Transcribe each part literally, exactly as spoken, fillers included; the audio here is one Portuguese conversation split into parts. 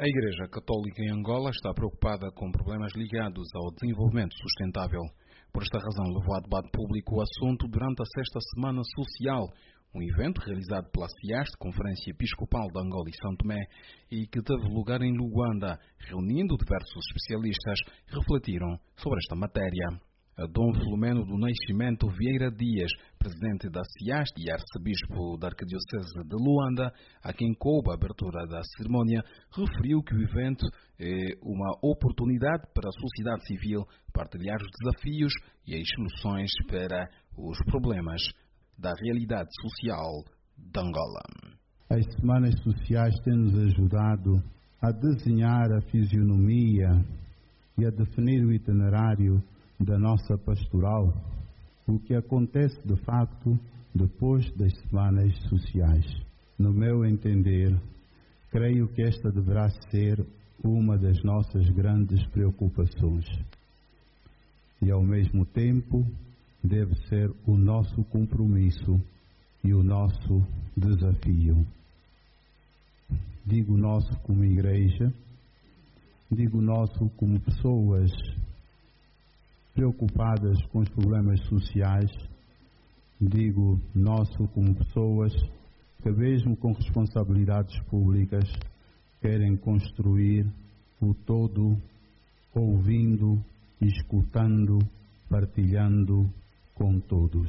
A Igreja Católica em Angola está preocupada com problemas ligados ao desenvolvimento sustentável. Por esta razão, levou a debate público o assunto durante a sexta Semana Social, um evento realizado pela CIAST, Conferência Episcopal de Angola e São Tomé, e que teve lugar em Luanda, reunindo diversos especialistas que refletiram sobre esta matéria. Dom Filomeno do Nascimento Vieira Dias, presidente da CIAST e arcebispo da Arquidiocese de Luanda, a quem coube a abertura da cerimónia, referiu que o evento é uma oportunidade para a sociedade civil partilhar os desafios e as soluções para os problemas da realidade social de Angola. As semanas sociais têm-nos ajudado a desenhar a fisionomia e a definir o itinerário da nossa pastoral, o que acontece de facto depois das semanas sociais. No meu entender, creio que esta deverá ser uma das nossas grandes preocupações e, ao mesmo tempo, deve ser o nosso compromisso e o nosso desafio. Digo nosso como igreja, digo nosso como pessoas preocupadas com os problemas sociais, digo nosso como pessoas que, mesmo com responsabilidades públicas, querem construir o todo, ouvindo, escutando, partilhando com todos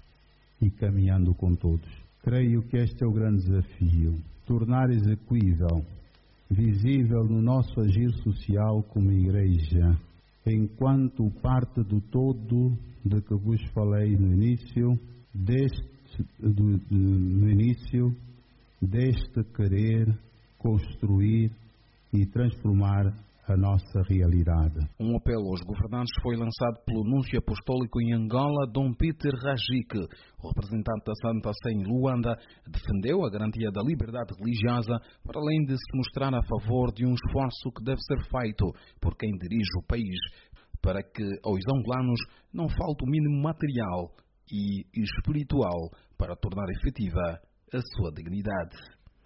e caminhando com todos. Creio que este é o grande desafio, tornar execuível, visível no nosso agir social como igreja, enquanto parte do todo de que vos falei no início, deste, do, de, no início, deste querer construir e transformar a nossa realidade. Um apelo aos governantes foi lançado pelo Núncio Apostólico em Angola, Dom Peter Rajic. O representante da Santa Sé em Luanda defendeu a garantia da liberdade religiosa, para além de se mostrar a favor de um esforço que deve ser feito por quem dirige o país, para que aos angolanos não falte o mínimo material e espiritual para tornar efetiva a sua dignidade.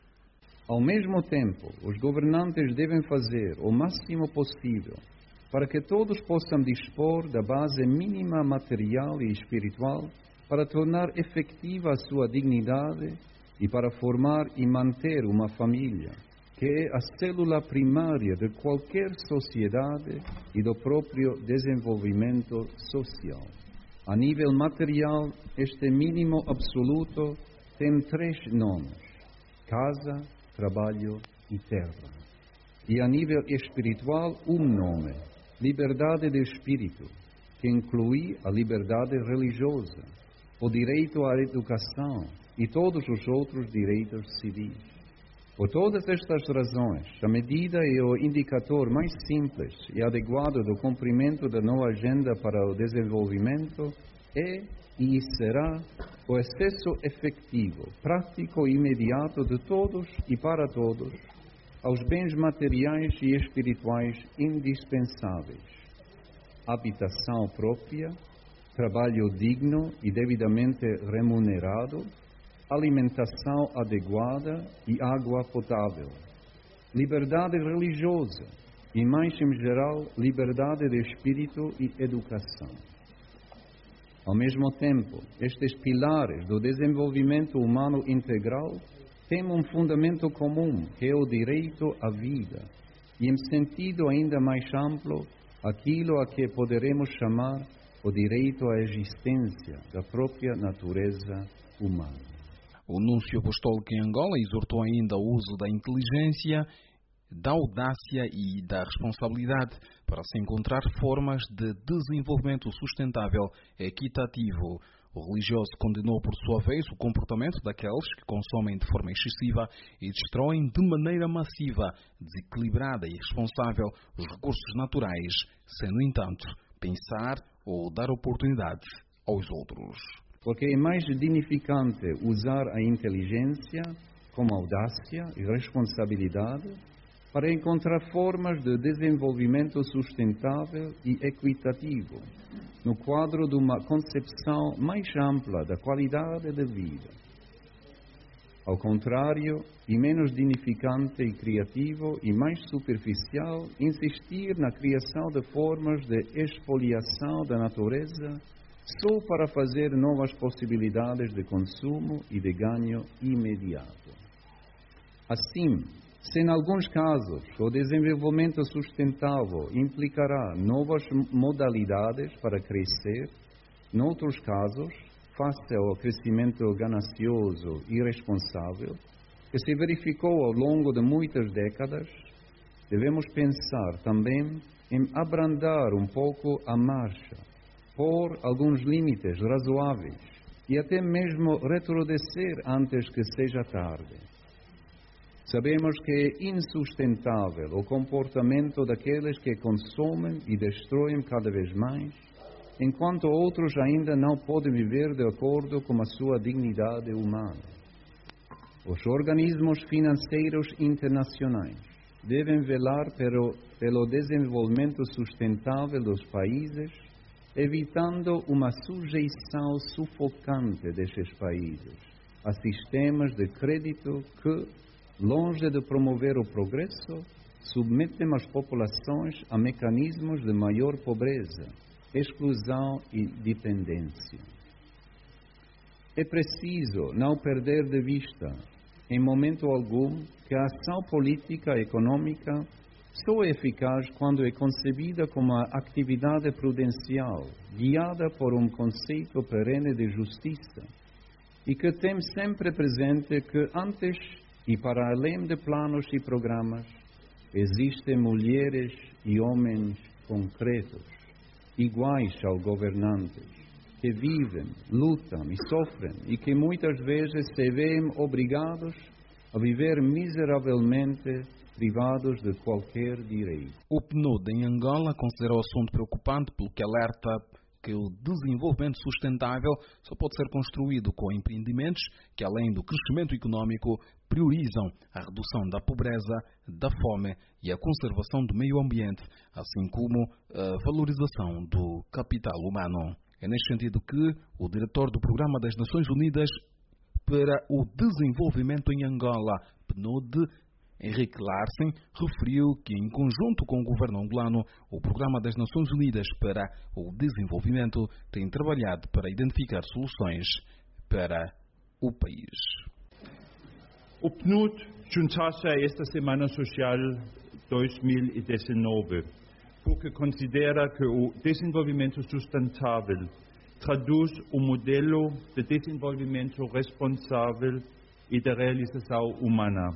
Ao mesmo tempo, os governantes devem fazer o máximo possível para que todos possam dispor da base mínima material e espiritual para tornar efetiva a sua dignidade e para formar e manter uma família, que é a célula primária de qualquer sociedade e do próprio desenvolvimento social. A nível material, este mínimo absoluto tem três nomes: casa, trabalho e terra. E a nível espiritual, um nome: liberdade de espírito, que inclui a liberdade religiosa, o direito à educação e todos os outros direitos civis. Por todas estas razões, a medida e o indicador mais simples e adequado do cumprimento da nova agenda para o desenvolvimento é e será o acesso efetivo, prático e imediato de todos e para todos aos bens materiais e espirituais indispensáveis: habitação própria, trabalho digno e devidamente remunerado, alimentação adequada e água potável, liberdade religiosa e, mais em geral, liberdade de espírito e educação. Ao mesmo tempo, estes pilares do desenvolvimento humano integral têm um fundamento comum, que é o direito à vida, e, em sentido ainda mais amplo, aquilo a que poderemos chamar o direito à existência da própria natureza humana. O Núncio Apostólico em Angola exortou ainda o uso da inteligência, da audácia e da responsabilidade para se encontrar formas de desenvolvimento sustentável equitativo. O religioso condenou por sua vez o comportamento daqueles que consomem de forma excessiva e destroem de maneira massiva, desequilibrada e irresponsável os recursos naturais, sem, no entanto, pensar ou dar oportunidade aos outros. Porque é mais dignificante usar a inteligência como audácia e responsabilidade para encontrar formas de desenvolvimento sustentável e equitativo, no quadro de uma concepção mais ampla da qualidade de vida. Ao contrário, e menos dignificante e criativo e mais superficial, insistir na criação de formas de expoliação da natureza só para fazer novas possibilidades de consumo e de ganho imediato. Assim, se em alguns casos o desenvolvimento sustentável implicará novas modalidades para crescer, noutros casos, face ao crescimento ganancioso e irresponsável, que se verificou ao longo de muitas décadas, devemos pensar também em abrandar um pouco a marcha, pôr alguns limites razoáveis e até mesmo retroceder antes que seja tarde. Sabemos que é insustentável o comportamento daqueles que consomem e destroem cada vez mais, enquanto outros ainda não podem viver de acordo com a sua dignidade humana. Os organismos financeiros internacionais devem velar pelo, pelo desenvolvimento sustentável dos países, evitando uma sujeição sufocante destes países a sistemas de crédito que, longe de promover o progresso, submetem as populações a mecanismos de maior pobreza, exclusão e dependência. É preciso não perder de vista, em momento algum, que a ação política e econômica só é eficaz quando é concebida como uma atividade prudencial, guiada por um conceito perene de justiça, e que tem sempre presente que antes e para além de planos e programas, existem mulheres e homens concretos, iguais aos governantes, que vivem, lutam e sofrem e que muitas vezes se veem obrigados a viver miseravelmente privados de qualquer direito. O P N U D em Angola considera o assunto preocupante pelo que alerta que o desenvolvimento sustentável só pode ser construído com empreendimentos que, além do crescimento econômico, priorizam a redução da pobreza, da fome e a conservação do meio ambiente, assim como a valorização do capital humano. É neste sentido que o diretor do Programa das Nações Unidas para o Desenvolvimento em Angola, P N U D, Henrique Larsen, referiu que, em conjunto com o governo angolano, o Programa das Nações Unidas para o Desenvolvimento tem trabalhado para identificar soluções para o país. O P N U D juntou-se a esta Semana Social dois mil e dezenove porque considera que o desenvolvimento sustentável traduz o modelo de desenvolvimento responsável e de realização humana.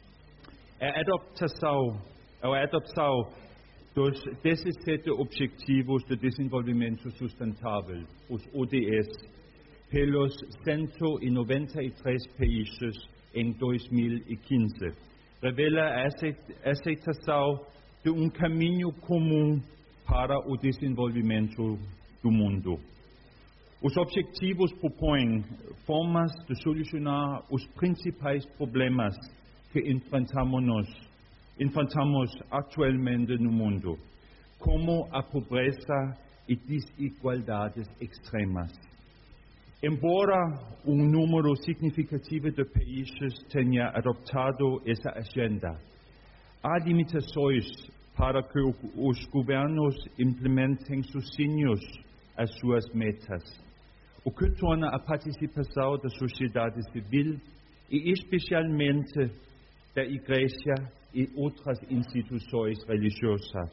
A adaptação, a adaptação dos dezessete Objetivos de Desenvolvimento Sustentável, os O D S, pelos cento e noventa e três países em dois mil e quinze, revela a aceitação de um caminho comum para o desenvolvimento do mundo. Os objetivos propõem formas de solucionar os principais problemas que enfrentamos, enfrentamos atualmente no mundo, como a pobreza e desigualdades extremas. Embora um número significativo de países tenha adoptado essa agenda, há limitações para que os governos implementem sozinhos as suas metas, o que torna a participação da sociedade civil e especialmente da Igreja e outras instituições religiosas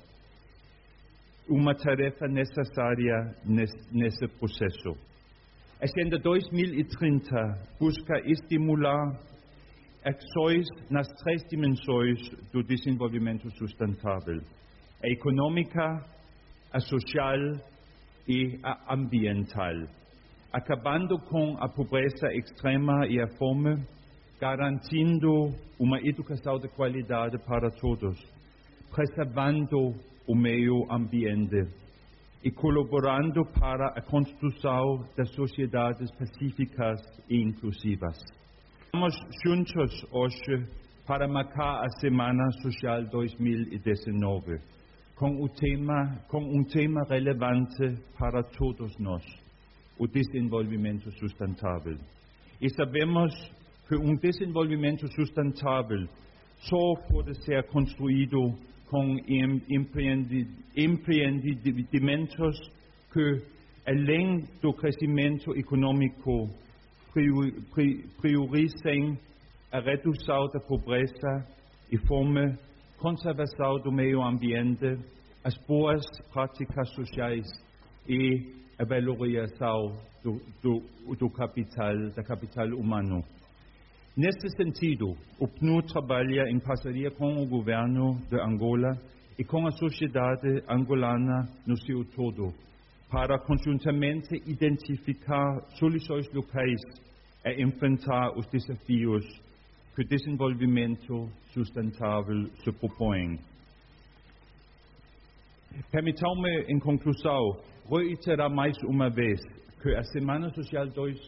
uma tarefa necessária nesse processo. A Agenda dois mil e trinta busca estimular ações nas três dimensões do desenvolvimento sustentável: a econômica, a social e a ambiental, acabando com a pobreza extrema e a fome, garantindo uma educação de qualidade para todos, preservando o meio ambiente e colaborando para a construção de sociedades pacíficas e inclusivas. Estamos juntos hoje para marcar a Semana Social dois mil e dezenove com, o tema, com um tema relevante para todos nós, o desenvolvimento sustentável. E sabemos que um desenvolvimento sustentável só pode ser construído com empreendimentos que, além do crescimento econômico, priorizem a redução da pobreza e fome, conservação do meio ambiente, as boas práticas sociais e a valorização do, do, do capital, da capital humano. Nesse sentido, o P N U D trabalha em parceria com o governo de Angola e com a sociedade angolana no seu todo, para conjuntamente identificar soluções locais a enfrentar os desafios que o desenvolvimento sustentável se propõe. Permitam-me, em conclusão, reiterar mais uma vez que a Semana Social dois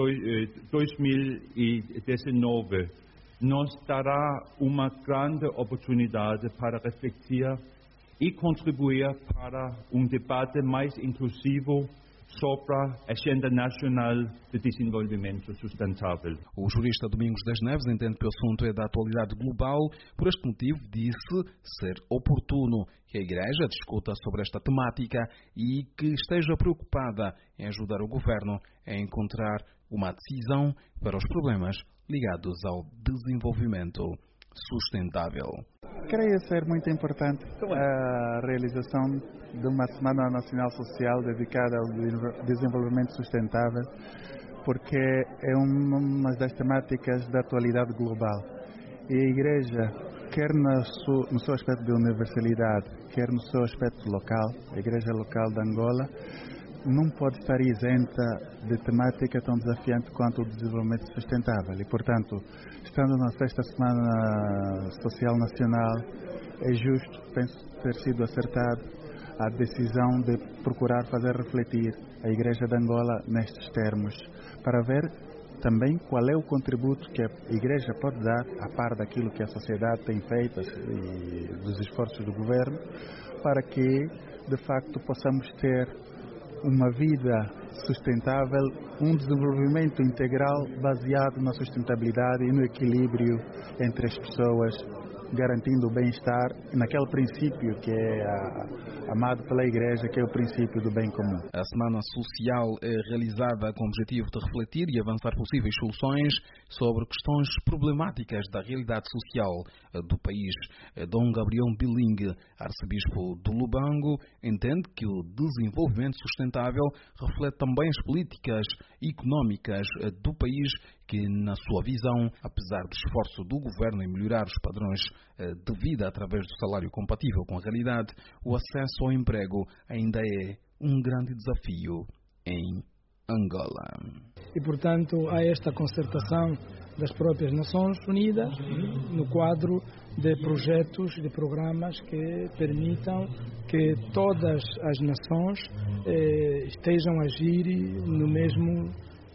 mil e dezenove nos dará uma grande oportunidade para refletir e contribuir para um debate mais inclusivo sobre a Agenda Nacional de Desenvolvimento Sustentável. O jurista Domingos das Neves entende que o assunto é da atualidade global. Por este motivo, disse ser oportuno que a Igreja discuta sobre esta temática e que esteja preocupada em ajudar o Governo a encontrar uma decisão para os problemas ligados ao desenvolvimento sustentável. Creio ser muito importante a realização de uma Semana Nacional Social dedicada ao desenvolvimento sustentável, porque é uma das temáticas da atualidade global. E a Igreja, quer no seu, no seu aspecto de universalidade, quer no seu aspecto local, a Igreja local de Angola, não pode estar isenta de temática tão desafiante quanto o desenvolvimento sustentável. E, portanto, estando na sexta Semana Social Nacional, é justo, penso ter sido acertado a decisão de procurar fazer refletir a Igreja de Angola nestes termos, para ver também qual é o contributo que a Igreja pode dar, a par daquilo que a sociedade tem feito e dos esforços do Governo, para que, de facto, possamos ter uma vida sustentável, um desenvolvimento integral baseado na sustentabilidade e no equilíbrio entre as pessoas, garantindo o bem-estar naquele princípio que é a, amado pela Igreja, que é o princípio do bem comum. A Semana Social é realizada com o objetivo de refletir e avançar possíveis soluções sobre questões problemáticas da realidade social do país. Dom Gabriel Bilingue, arcebispo do Lubango, entende que o desenvolvimento sustentável reflete também as políticas económicas do país, que, na sua visão, apesar do esforço do governo em melhorar os padrões de vida através do salário compatível com a realidade, o acesso ao emprego ainda é um grande desafio em Angola. E, portanto, há esta concertação das próprias Nações Unidas no quadro de projetos, de programas que permitam que todas as nações eh, estejam a agir no mesmo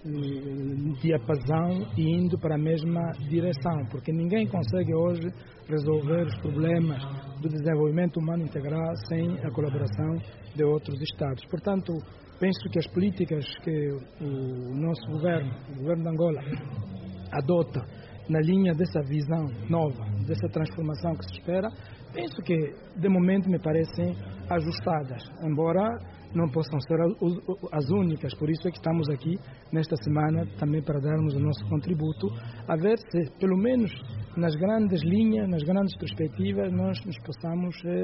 diapasão e indo para a mesma direção, porque ninguém consegue hoje resolver os problemas do desenvolvimento humano integral sem a colaboração de outros Estados. Portanto, penso que as políticas que o nosso governo, o governo de Angola, adota na linha dessa visão nova, dessa transformação que se espera, penso que, de momento, me parecem ajustadas, embora não possam ser as únicas. Por isso é que estamos aqui nesta semana também para darmos o nosso contributo, a ver se, pelo menos nas grandes linhas, nas grandes perspectivas, nós nos possamos eh,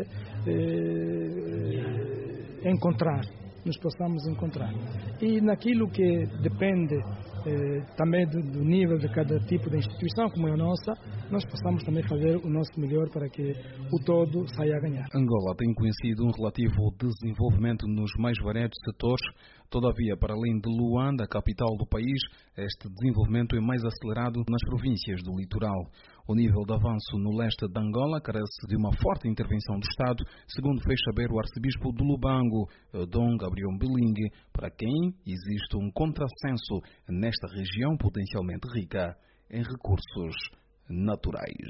eh, encontrar, nos possamos encontrar. E naquilo que depende eh, também do, do nível de cada tipo de instituição, como é a nossa, nós possamos também fazer o nosso melhor para que o todo saia a ganhar. Angola tem conhecido um relativo desenvolvimento nos mais variados setores. Todavia, para além de Luanda, a capital do país, este desenvolvimento é mais acelerado nas províncias do litoral. O nível de avanço no leste de Angola carece de uma forte intervenção do Estado, segundo fez saber o arcebispo do Lubango, Dom Gabriel Bilingue, para quem existe um contrassenso nesta região potencialmente rica em recursos naturais.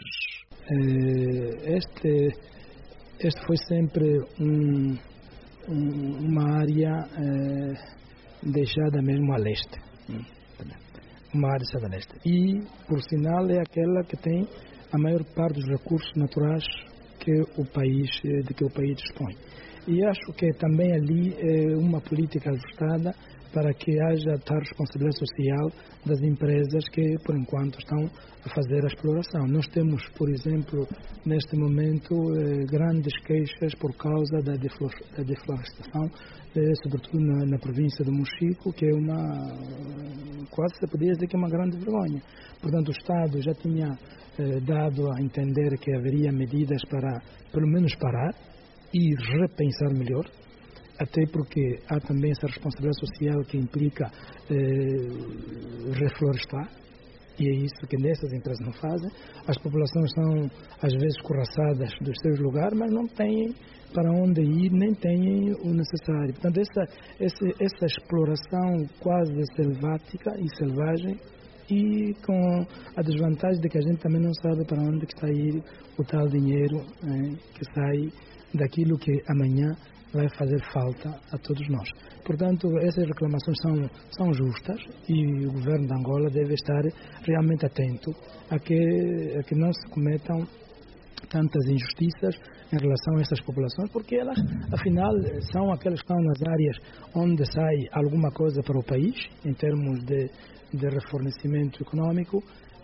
Este, este foi sempre um, um, uma área eh, deixada mesmo a leste. uma área estrada leste. E, por sinal, é aquela que tem a maior parte dos recursos naturais que o país, de que o país dispõe. E acho que também ali é uma política ajustada para que haja tal responsabilidade social das empresas que, por enquanto, estão a fazer a exploração. Nós temos, por exemplo, neste momento, eh, grandes queixas por causa da deflorestação, eh, sobretudo na, na província do Mochico, que é uma, quase se podia dizer que é uma grande vergonha. Portanto, o Estado já tinha eh, dado a entender que haveria medidas para, pelo menos, parar e repensar melhor, até porque há também essa responsabilidade social que implica eh, reflorestar, e é isso que nessas empresas não fazem. As populações são, às vezes, escorraçadas dos seus lugares, mas não têm para onde ir, nem têm o necessário. Portanto, essa, essa, essa exploração quase selvática e selvagem, e com a desvantagem de que a gente também não sabe para onde que está a ir o tal dinheiro eh, que sai daquilo que amanhã vai fazer falta a todos nós. Portanto, essas reclamações são, são justas e o governo de Angola deve estar realmente atento a que, a que não se cometam tantas injustiças em relação a essas populações, porque elas, afinal, são aquelas que estão nas áreas onde sai alguma coisa para o país, em termos de, de refornecimento econômico,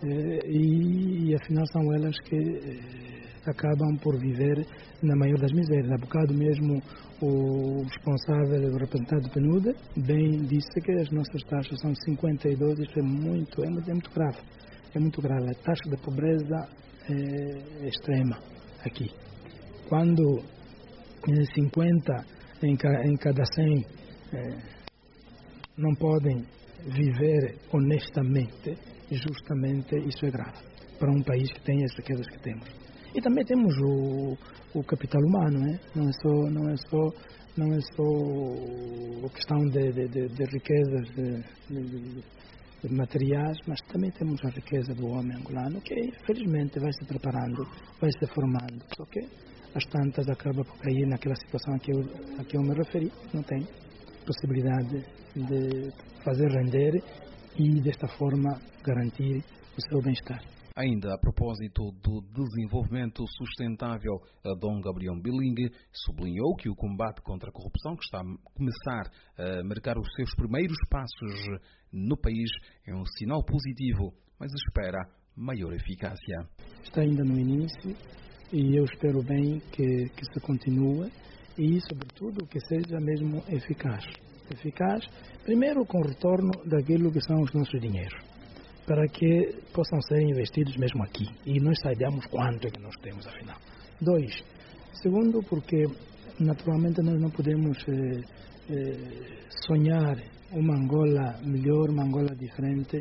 e, e afinal são elas que acabam por viver na maior das misérias. Há bocado mesmo o responsável, o representante do P N U D, bem disse que as nossas taxas são cinquenta e dois, isso é muito, é muito, é muito grave. É muito grave. A taxa de pobreza é extrema aqui. Quando cinquenta em cada cem é, não podem viver honestamente, justamente isso é grave para um país que tem as riquezas que temos. E também temos o, o capital humano, né? Não é só não é só não é só a questão de, de, de, de riquezas de, de, de materiais, mas também temos a riqueza do homem angolano, que infelizmente vai se preparando, vai se formando, só que as tantas acaba por cair naquela situação a que eu, a que eu me referi, não tem possibilidade de fazer render e desta forma garantir o seu bem-estar. Ainda a propósito do desenvolvimento sustentável, Dom Gabriel Mbilingue sublinhou que o combate contra a corrupção, que está a começar a marcar os seus primeiros passos no país, é um sinal positivo, mas espera maior eficácia. Está ainda no início e eu espero bem que, que se continue e, sobretudo, que seja mesmo eficaz. Eficaz, primeiro com o retorno daquilo que são os nossos dinheiros, para que possam ser investidos mesmo aqui e nós saibamos quanto é que nós temos afinal. Dois, segundo, porque naturalmente nós não podemos eh, eh, sonhar uma Angola melhor, uma Angola diferente,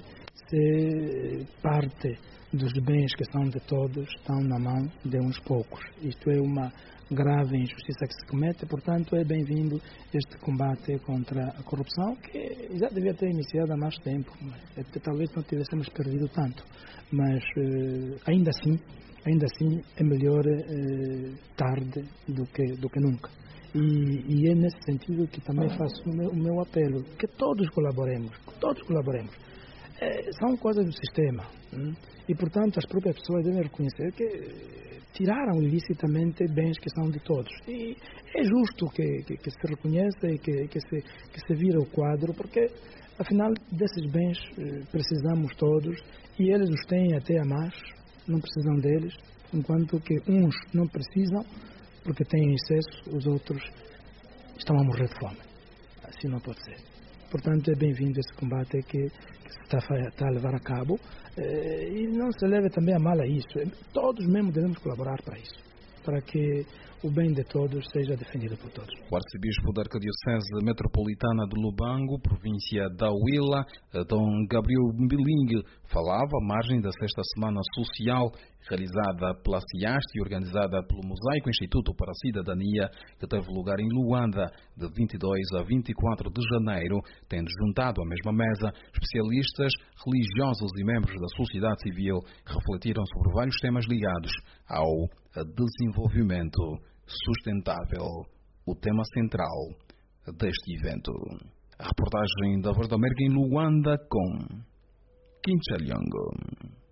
se parte dos bens que são de todos estão na mão de uns poucos. Isto é uma grave injustiça que se comete, portanto é bem-vindo este combate contra a corrupção, que já devia ter iniciado há mais tempo, mas talvez não tivéssemos perdido tanto, mas eh, ainda assim, ainda assim é melhor eh, tarde do que, do que nunca. E, e é nesse sentido que também faço o meu, o meu apelo, que todos colaboremos, que todos colaboremos. É, são coisas do sistema, hein? E portanto as próprias pessoas devem reconhecer que tiraram ilicitamente bens que são de todos. E é justo que, que, que se reconheça e que, que, se, que se vira o quadro, porque afinal desses bens precisamos todos e eles os têm até a mais, não precisam deles, enquanto que uns não precisam porque têm excesso, os outros estão a morrer de fome. Assim não pode ser. Portanto, é bem-vindo esse combate que, que se está, está a levar a cabo eh, e não se leve também a mal a isso. Todos mesmo devemos colaborar para isso, para que o bem de todos seja defendido por todos. O arcebispo da Arquidiocese Metropolitana de Lubango, província da Huila, Dom Gabriel Mbilingue, falava à margem da sexta semana social realizada pela CIAST e organizada pelo Mosaico Instituto para a Cidadania, que teve lugar em Luanda de vinte e dois a vinte e quatro de janeiro, tendo juntado à mesma mesa especialistas, religiosos e membros da sociedade civil que refletiram sobre vários temas ligados ao desenvolvimento sustentável, o tema central deste evento. A reportagem da Voz da América em Luanda com Quincha Liongo.